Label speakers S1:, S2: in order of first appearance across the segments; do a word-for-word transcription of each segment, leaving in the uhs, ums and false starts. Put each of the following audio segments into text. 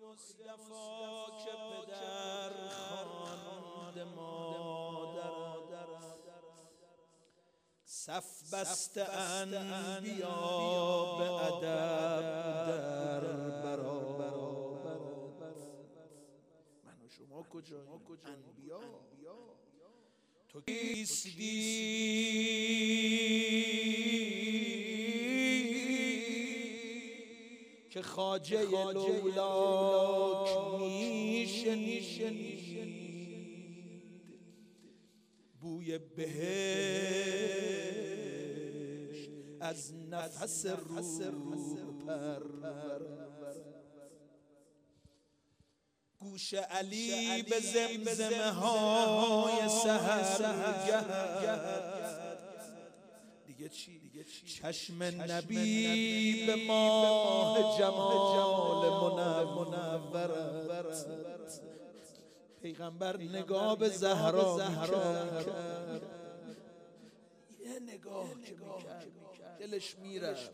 S1: مصطفی که پدر خواند مادر، صف بسته انبیا به ادب در برابر. من و شما کجاییم؟ انبیا. تو کیستی که خواجه لولاک میشنید بوی بهشت از نفس روح پر. گوش علی به زمزمه های سحرگه دیگه چی؟ چشم نبی به ماه جمال منورت. پیغمبر نگاه به زهرا کرد، یه نگاه که میکرد دلش میرفت.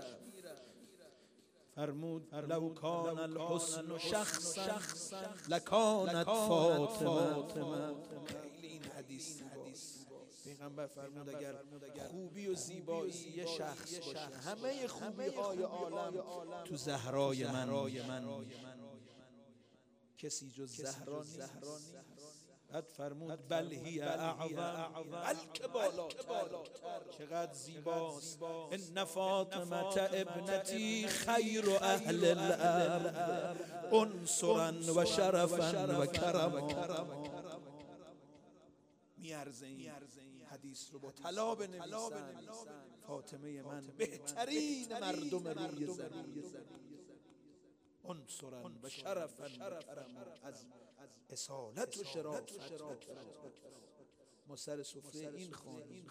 S1: فرمود لو کان الحسن شخصا لکانت فاطمه. خیلی این حدیث پیغمبر فرمود اگر خوبی و زیبایی یه شخص باشه، همه خوبی های عالم تو زهرای من، کسی جز زهرا نیست. بعد فرمود بل هی اعظم، بلکه بالاتر، چقدر زیباست. ان فاطمه ابنتی خیر اهل الارض انصرا و شرفا و کرما. میارزه این حدیث رو با طلا بنویسن. فاطمه من بهترین مردم روی زمین، انصرا و شرفا و کرما، از اصالت و شرافت ما سر سفره این خانم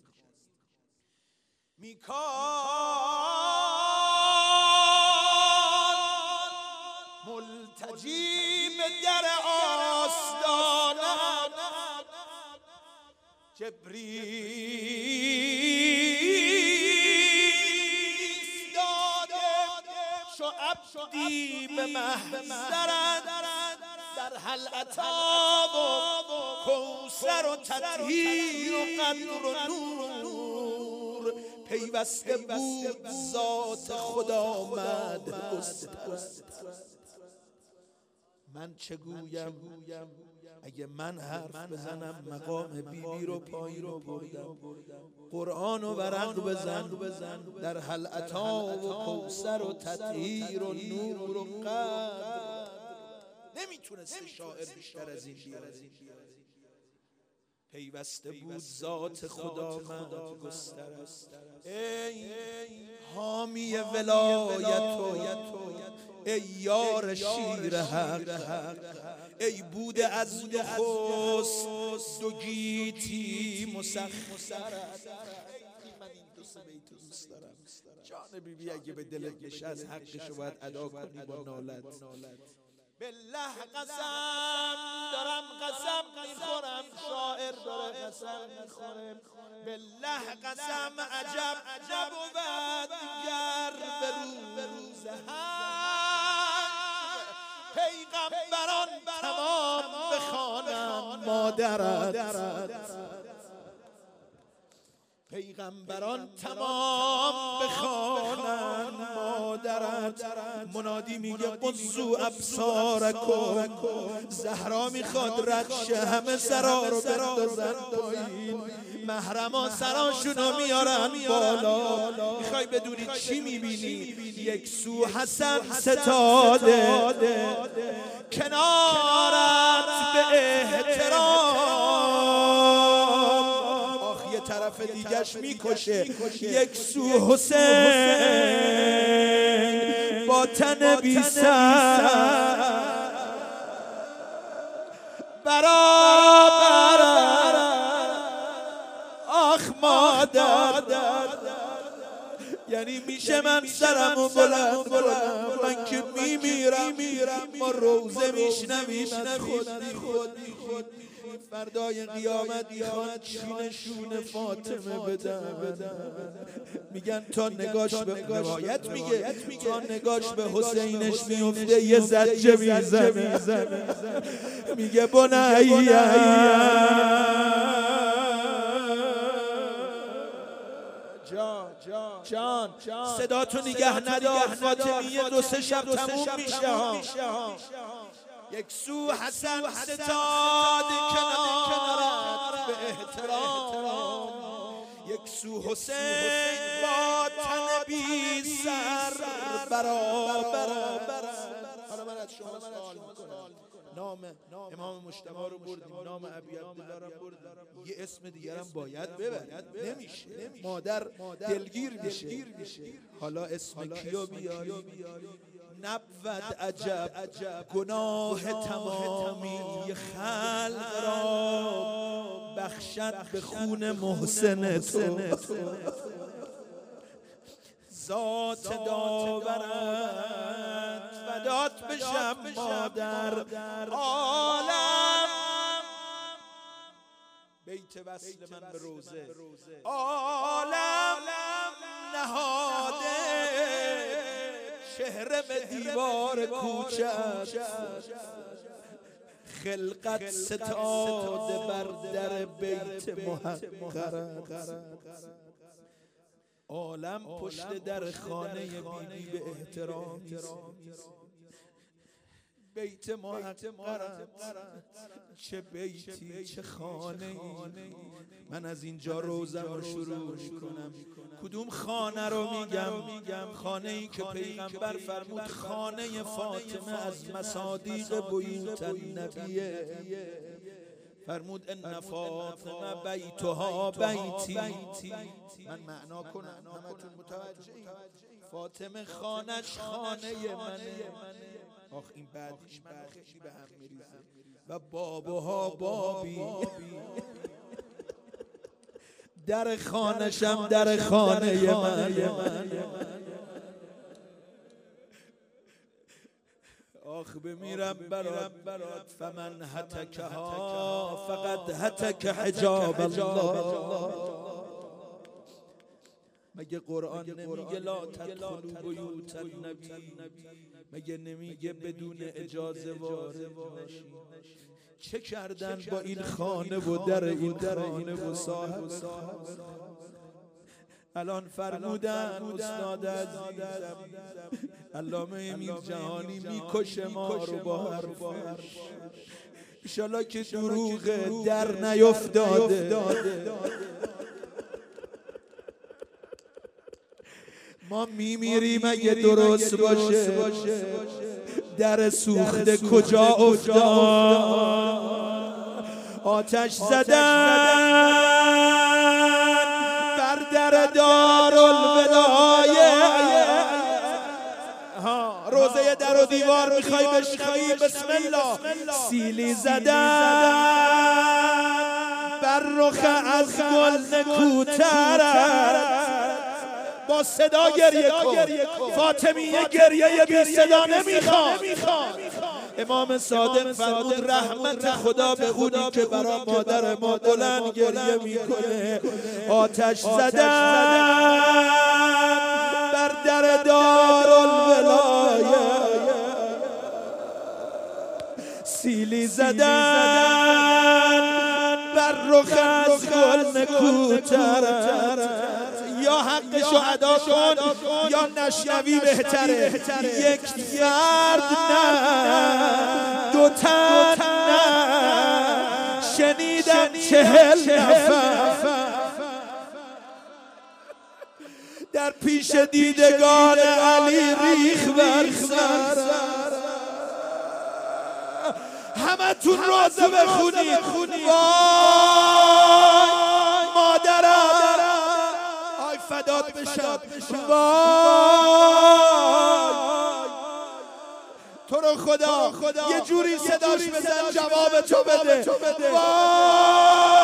S1: میکان ملتجی به در آستانم. جبریل داده شو عبدی به محضرت، در حل عطا و کوثر و تطهیر و قدر و نور پیوسته بود ذات خدا مدگسترت. من چه گویم اگه من حرف بزنم مقام بیبی رو پایین رو بردم. قرآن و ورق بزن، در حل عطا و کوثر و تطهیر و نور و قدر. نمیتونست شاعر بیشتر از این بیاره. پیوسته بود ذات خدا مدگسترت. ای حامی ولایت و ای یار شیر حق، ای بوده از نخست دو گیتی مسخرت. من این دو سه بیت دوست دارم. جان بیبی اگه به دلت نشست حقشو باید ادا کنی با نالت. بالله قسم دارم قسم میخورم، شاعر داره قسم میخوره. بالله قسم عجب نبود گر به روز حشر پیغمبران تمام بخوانند مادرت. پیغمبران تمام بخوانند مادرت. منادی میگه قضوا ابصارکم، زهرا میخواد رد شه همه سرا رو بندازن پایین. محرما سراشونو میارن بالا. میخوای بدونی چی میبینی؟ یک سو حسن ستاده کنارت به احترام، طرف دیگش میکشه. یک سو حسین با تن بی سر برابر. آخ مادر، یعنی میشه من سرمو بلند کنم؟ من که میمیرم ما روزه میشنویم از خود. فردای قیامت میخواد چین شون فاطمه بدن، میگن تا نگاش به روایت میگه تا نگاش به حسینش میفته یه زجه میزنه، میگه بنیه جان جان جان صداتو نگه ندار، فاطمیه دو سه شب تموم میشه ها. یک سو حسن ستاد کنارت به احترام، یک سو حسین با تن بی سر برابر. حالا من از شما سوال میکنم، نام امام مجتبی رو بردیم، نام ابی عبدالله رو بردیم، یه اسم دیگر هم باید ببرید، نمیشه مادر دلگیر میشه. حالا اسم کیو بیاریم؟ نبود عجب گناه تمامی خلق را بخشد به خون محسن تو، ذات داورت فدات بشم مادر عالم. بیت وصل من به روزه عالم نهاده چهره به دیوار کوچه، خلقت ستاده بر در بیت محقرت. عالم پشت در خانه بیبی به احترام بیت محقرت. چه بیتی چه خانه ای، من از اینجا روزم رو شروع میکنم. کدوم خانه رو میگم؟ خانه ای که پیغمبر فرمود خانه فاطمه از مصادیق بیوت النبیه، فرمود ان فاطمه بیتها بیتی. من معنا کنم همتون متوجهید، فاطمه خانش خانه منه. آخ این بعدش من خیلی به هم میریزه. و بابوها بابی در خانشم در خانه منه. آخ بمیرم برات فمن هتکها فقط هتک حجاب الله. مگه قرآن نمیگه لا تدخلوا بیوت النبی؟ مگه نمیگه بدون اجازه وارد نشین؟ چه کردن با این خانه و در این خانه و صاحب؟ الان فرمودن استاد عزیزم علامه میرجهانی میکشه ما رو با حرفش، انشالله که دروغ در نیفتاده. ما میمیریم اگه درست باشه. در سوخته کجا افتاد؟ آتش زدن بر در دارالولایه. روزه در و دیوار میخوای بشکنی؟ بسم الله. سیلی زدن بر رخ از گل نکوترت، با صدا گریه کن. فاطمیه گریه بی صدا نمیخواد. امام صادق فرمود رحمت خدا به خونی که برای مادر ما بلند گریه میکنه. آتش زدن بر در دارالولایه، سیلی زدن بر رخ از گل نکوترت. یا حقشو ادا کن یا نشنوی بهتره. یک فرد نه دو تن نه، شنیدم چهل نفر در پیش دیدگان علی ریخ بر سر. همه تون روزه بخونید. وای مادرم فدات بشم، وای تو رو خدا یه جوری صداش بزن جواب تو بده. وای